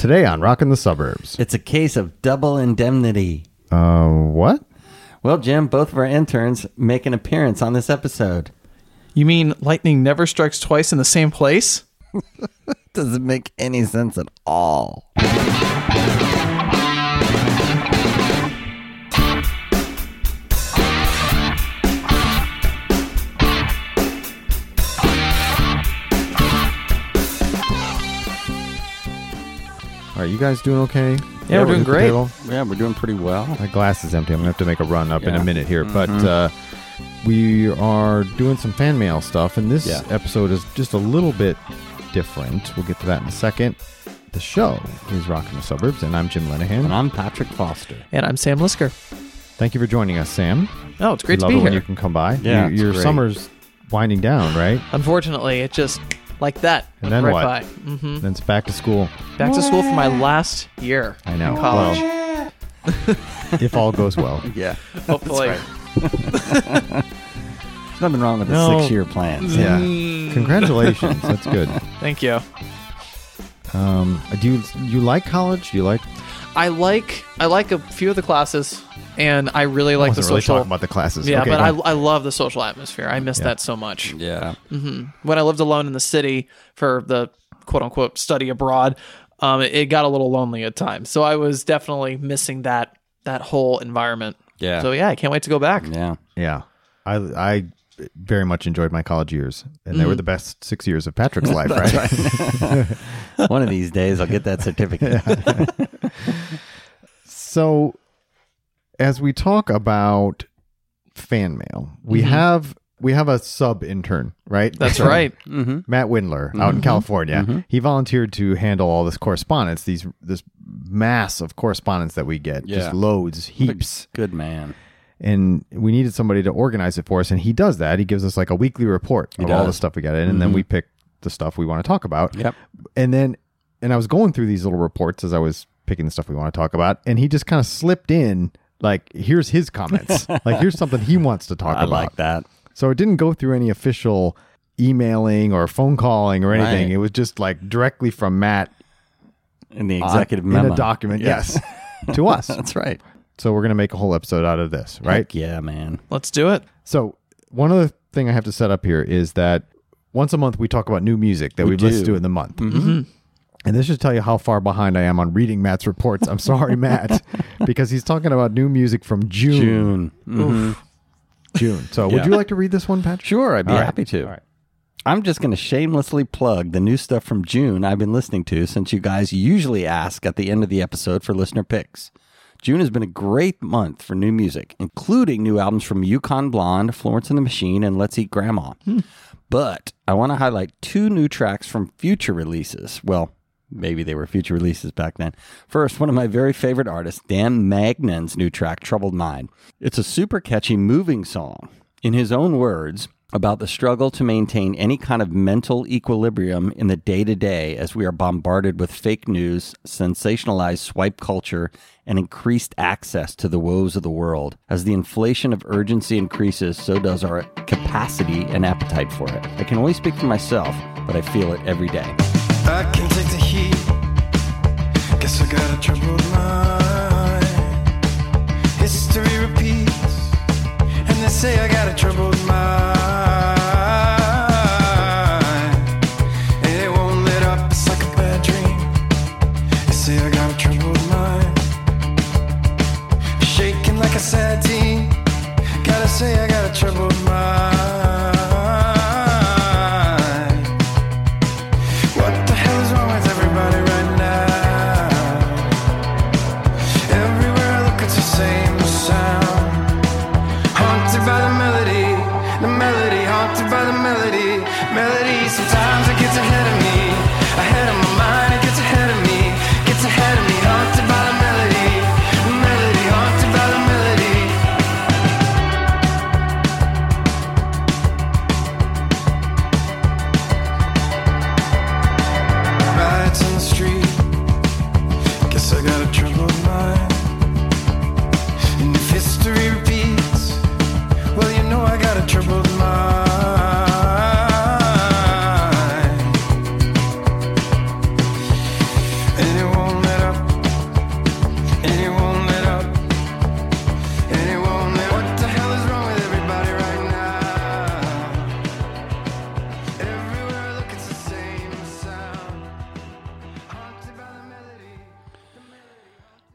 Today on Rockin' the Suburbs. It's a case of double indemnity. What? Well, Jim, both of our interns make an appearance on this episode. You mean lightning never strikes twice in the same place? Doesn't make any sense at all. Are you guys doing okay? Yeah, we're doing great. Yeah, we're doing pretty well. My glass is empty. I'm going to have to make a run up in Yeah. a minute here. But we are doing some fan mail stuff, and this episode is just a little bit different. We'll get to that in a second. The show is Rockin' the Suburbs, and I'm Jim Lenahan. And I'm Patrick Foster. And I'm Sam Lisker. Thank you for joining us, Sam. Oh, it's great to Love be it here. when you can come by. Yeah, it's your great. summer's winding down, right? Unfortunately, it just like that. And then right what? By. Mm-hmm. Then it's back to school. Back to school for my last year. I know. In college. Well, if all goes well. Yeah. Hopefully. There's nothing wrong with the No. 6-year plans. Yeah. Congratulations. That's good. Thank you. Do you like college? Do you like? I like a few of the classes, and I really like the wasn't really social. talking about the classes. Yeah, Okay, but go on. I love the social atmosphere. I miss that so much. Yeah. When I lived alone in the city for the quote unquote study abroad, it got a little lonely at times. So I was definitely missing that whole environment. Yeah. So yeah, I can't wait to go back. Yeah. Yeah, I very much enjoyed my college years, and they were the best 6 years of Patrick's life, right? One of these days I'll get that certificate. So, as we talk about fan mail, we have a sub intern, right? That's right. Matt Windler out in California. He volunteered to handle all this correspondence, this mass of correspondence that we get, Yeah. just loads, heaps. Good man. And we needed somebody to organize it for us, and he does that. He gives us like a weekly report of all the stuff we get in, and then we pick the stuff we want to talk about. Yep. And I was going through these little reports as I was picking the stuff we want to talk about, and he just kind of slipped in, like, here's his comments. Like, here's something he wants to talk I about. like that. So it didn't go through any official emailing or phone calling or anything. Right. It was just like directly from Matt In the executive in memo. a document, Yeah. yes, to us. That's right. So we're going to make a whole episode out of this, right? Heck yeah, man. Let's do it. So one other thing I have to set up here is that once a month we talk about new music that we've listened to in the month. And this should tell you how far behind I am on reading Matt's reports. I'm sorry, Matt, because he's talking about new music from June. June. So would Yeah. you like to read this one, Patrick? Sure, I'd be All right. happy to. All right. I'm just going to shamelessly plug the new stuff from June I've been listening to, since you guys usually ask at the end of the episode for listener picks. June has been a great month for new music, including new albums from Yukon Blonde, Florence and the Machine, and Let's Eat Grandma. But I want to highlight 2 new tracks from future releases. Well, maybe they were future releases back then. First, one of my very favorite artists, Dan Magnan's new track, Troubled Mind. It's a super catchy, moving song. In his own words, about the struggle to maintain any kind of mental equilibrium in the day-to-day as we are bombarded with fake news, sensationalized swipe culture, and increased access to the woes of the world. As the inflation of urgency increases, so does our capacity and appetite for it. I can only speak for myself, but I feel it every day. I can take the heat. Guess I got a troubled mind. History repeats, and they say I got a troubled mind. And it won't let up, it's like a bad dream. They say I got a troubled mind. Shaking like a sad teen. Gotta say I got a troubled mind. What the hell is wrong with everybody?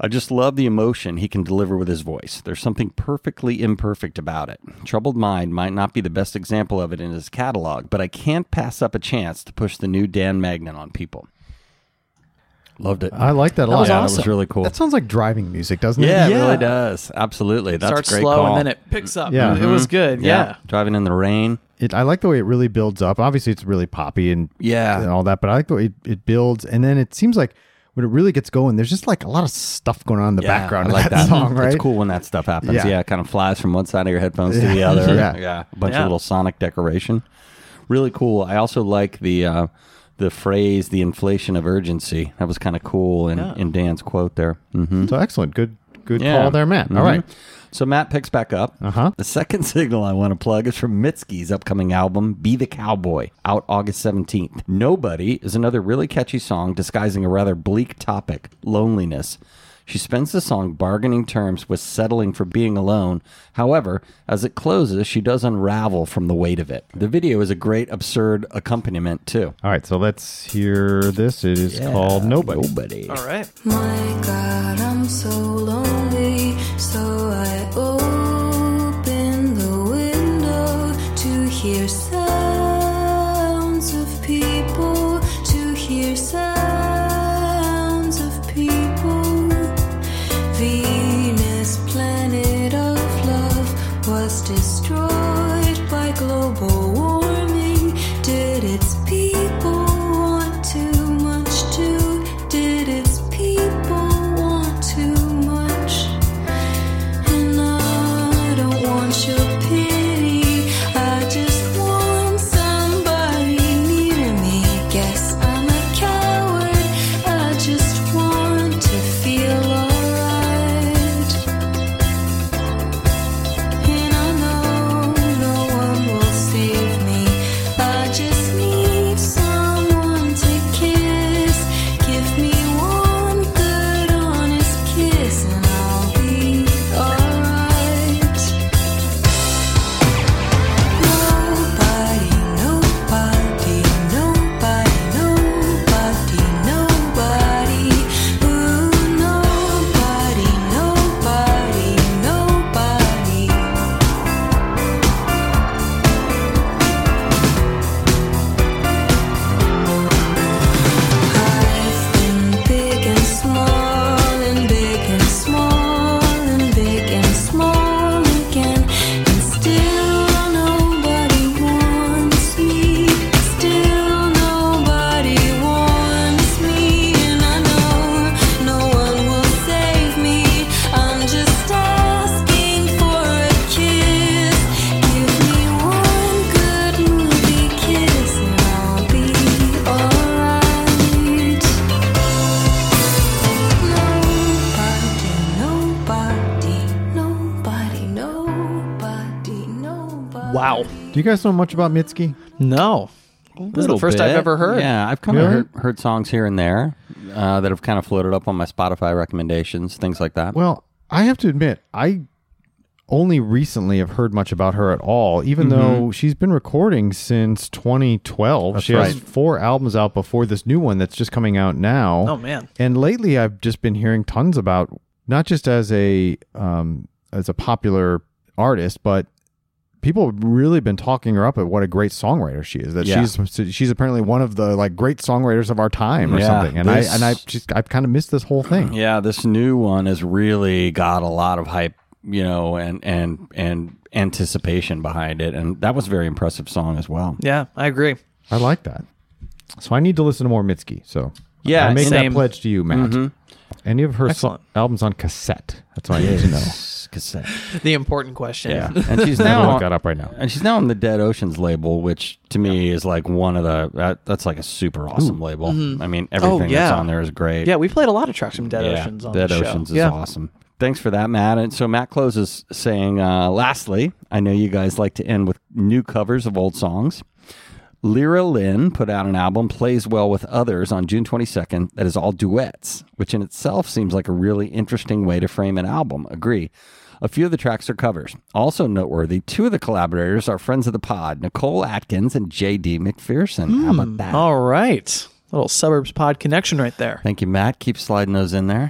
I just love the emotion he can deliver with his voice. There's something perfectly imperfect about it. Troubled Mind might not be the best example of it in his catalog, but I can't pass up a chance to push the new Dan Magnan on people. Loved it. I like that a lot. was Yeah, awesome. that was really cool. That sounds like driving music, doesn't it? Yeah, it Yeah. really does. Absolutely. That's Starts a great slow call. and then it picks up. Yeah. It was good. Yeah. Driving in the rain. I like the way it really builds up. Obviously, it's really poppy and Yeah. all that, but I like the way it builds. And then it seems like when it really gets going, there's just like a lot of stuff going on in the background I of like that song, right? It's cool when that stuff happens. Yeah. Yeah, it kind of flies from one side of your headphones to the other. Yeah. A bunch of Yeah. little sonic decoration. Really cool. I also like the phrase, the inflation of urgency. That was kind of cool in Dan's quote there. Mm-hmm. So excellent. Good Yeah. call there, Matt. All Mhm. right. So Matt picks back up. Uh-huh. The second signal I want to plug is from Mitski's upcoming album, Be the Cowboy, out August 17th. Nobody is another really catchy song disguising a rather bleak topic, loneliness. She spends the song bargaining terms with settling for being alone. However, as it closes, she does unravel from the weight of it. The video is a great, absurd accompaniment, too. All right. So let's hear this. It is called Nobody. All right. My God, I'm so lonely, so I open the window to hear sounds of people, to hear sounds of people. Venus, planet of love, was destroyed by global warming. Did its people want too much too? Did its people want too much? And I don't want your pity, I just want somebody near me. Guess I'm a coward, I just want to feel alright. And I know no one will save me, I just need someone to kiss. Give me one good honest kiss and I'll be alright. Nobody, nobody, nobody, nobody, nobody. Ooh, nobody, nobody, nobody. I've been big and small and big and small and big and small again, and still nobody wants me. Still nobody wants me, and I know no one will save me. I'm just asking for a kiss. Give me one good movie kiss and I'll be alright. Nobody. Wow. Do you guys know much about Mitski? No. This is the first I've ever heard. Yeah, I've kind of Really? heard songs here and there that have kind of floated up on my Spotify recommendations, things like that. Well, I have to admit, I only recently have heard much about her at all, even Mm-hmm. though she's been recording since 2012. She has right. 4 albums out before this new one that's just coming out now. Oh, man. And lately I've just been hearing tons about, not just as a popular artist, but people have really been talking her up at what a great songwriter she is. That Yeah. she's apparently one of the like great songwriters of our time or Yeah, something. And this- I've kind of missed this whole thing. Yeah, this new one has really got a lot of hype, and anticipation behind it, and that was a very impressive song as well. Yeah, I agree. I like that. So I need to listen to more Mitski. So Yeah, I make same. that pledge to you, Matt. Any of her Excellent. albums on cassette? That's what I need to know. Cassette. The important question. Yeah, and she's I'm gonna now look that up right now. And she's now on the Dead Oceans label, which to me is like one of that's like a super awesome label. I mean, everything yeah. that's on there is great. Yeah, we played a lot of tracks from Dead Yeah, Oceans on Dead the show. Oceans is yeah. awesome. Thanks for that, Matt. And so Matt closes saying, lastly, I know you guys like to end with new covers of old songs. Lyra Lynn put out an album, Plays Well with Others, on June 22nd that is all duets, which in itself seems like a really interesting way to frame an album. Agree. A few of the tracks are covers. Also noteworthy, 2 of the collaborators are friends of the pod, Nicole Atkins and J.D. McPherson. How about that? All right. Little Suburbs Pod connection right there. Thank you, Matt. Keep sliding those in there.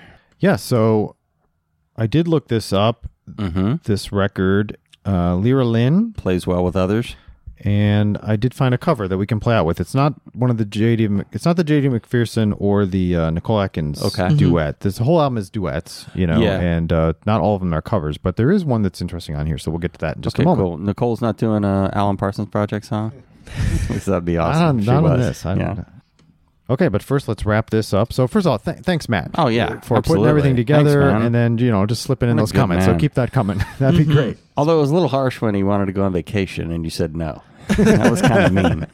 Yeah, so I did look this up. Mm-hmm. This record, Lyra Lynn, Plays well with others. and I did find a cover that we can play out with. It's not one of the It's not the J.D. McPherson or the Nicole Atkins Okay. duet. This whole album is duets, Yeah. and not all of them are covers, but there is one that's interesting on here. So we'll get to that in just a moment. Cool. Nicole's not doing a Alan Parsons Project song? Because that'd be awesome. if she Not on was. this. I don't know. Okay, but first let's wrap this up. So first of all, thanks, Matt. Oh, yeah. for putting Absolutely. everything together, Thanks, man. and then just slipping in What a those good comments. So man. keep that coming. That'd be great. Although it was a little harsh when he wanted to go on vacation and you said no. That was kind of mean.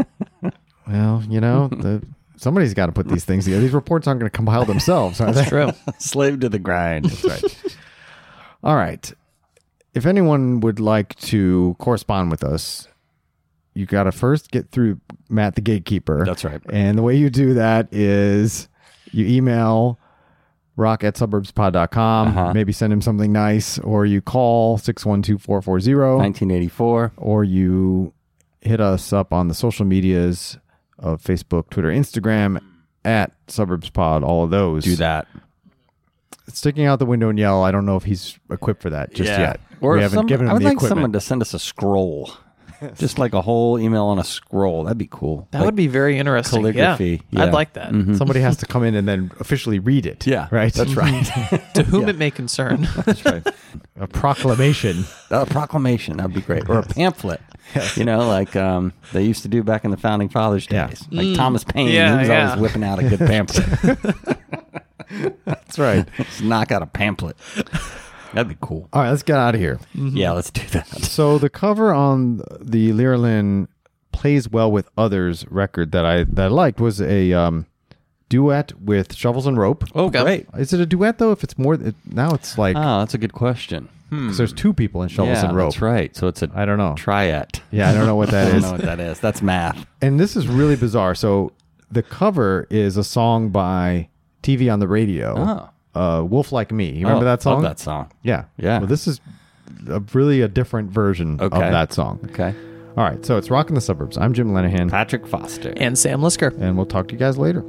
Well, somebody's got to put these things together. These reports aren't going to compile themselves, are they? True. Slave to the grind. That's right. All right. If anyone would like to correspond with us, you got to first get through Matt the Gatekeeper. That's right. And the way you do that is you email rock@suburbspod.com, maybe send him something nice, or you call 612-440, 1984. or you hit us up on the social medias of Facebook, Twitter, Instagram, @SuburbsPod, all of those. Do that. Sticking out the window and yell, I don't know if he's equipped for that just yet. Or we haven't given him I would the like equipment. someone to send us a scroll. Just like a whole email on a scroll. That'd be cool. That would be very interesting. calligraphy. Yeah. Yeah. I'd like that. Somebody has to come in and then officially read it. Yeah. Right? That's right. To whom it may concern. That's right. A proclamation. A proclamation. That'd be great. Or a pamphlet. Like they used to do back in the Founding Fathers Yeah. days. Like Thomas Paine. Yeah, he was yeah. always whipping out a good pamphlet. That's right. Just knock out a pamphlet. That'd be cool. All right, let's get out of here. Yeah, let's do that. So the cover on the Lyra Lynn Plays Well with Others record that I liked was a duet with Shovels and Rope. Oh, Okay. great. Is it a duet though? If it's more, now it's like Oh, that's a good question. 'cause there's two people in Shovels Yeah, and Rope. that's right. So it's a I don't know. triad. Yeah, I don't know what I that don't is. know what that is. That's math. And this is really bizarre. So the cover is a song by TV on the Radio. Wolf Like Me. You remember that song? Love that song. Yeah. Yeah. Well, this is really a different version of Okay. that song. Okay. All right. So it's Rockin' the Suburbs. I'm Jim Lenahan, Patrick Foster. And Sam Lisker. and we'll talk to you guys later.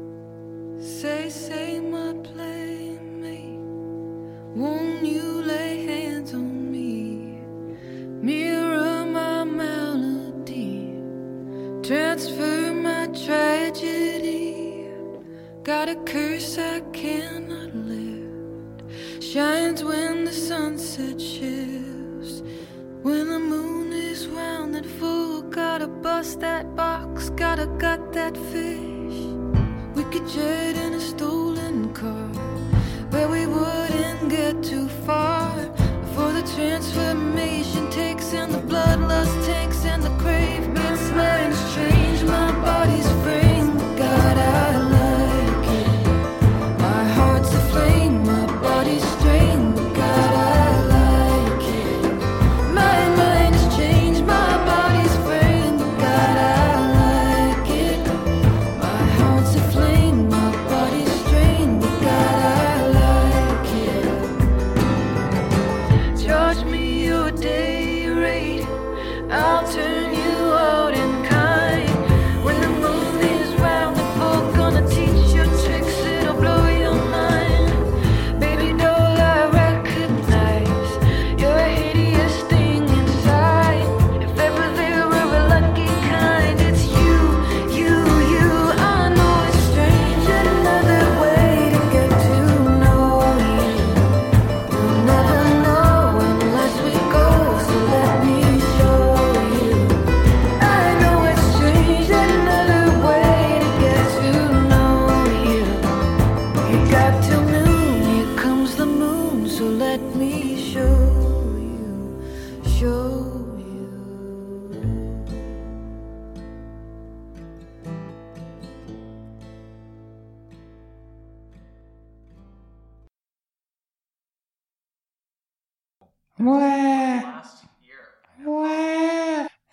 Say, my playmate, won't you lay hands on me? Mirror my melody, transfer my tragedy. Got a curse I cannot lift, shines when the sunset shifts. When the moon is round and full, gotta bust that box, gotta gut that fish. We could jet in a stolen car, where we wouldn't get too far. Before the transformation takes and the bloodlust tanks and the crave makes minds change. My body's frame, but God, I like it. My heart's aflame, my body's strained, but God, I like it. My mind has changed, my body's framed, but God, I like it. My heart's aflame, my body's strained, but God, I like it. Charge me your day rate, I'll turn you out in kind. When the moon is round and full, gonna teach you tricks, it'll blow your mind. Baby doll, I recognize your hideous thing inside. If ever there were a lucky kind, it's you. I know it's strange, another way to get to know you. We'll never know unless we go, so let me show you. I know it's strange, another way to get to know you. You got till noon, here comes the moon, so let me show you, show you. Mwah.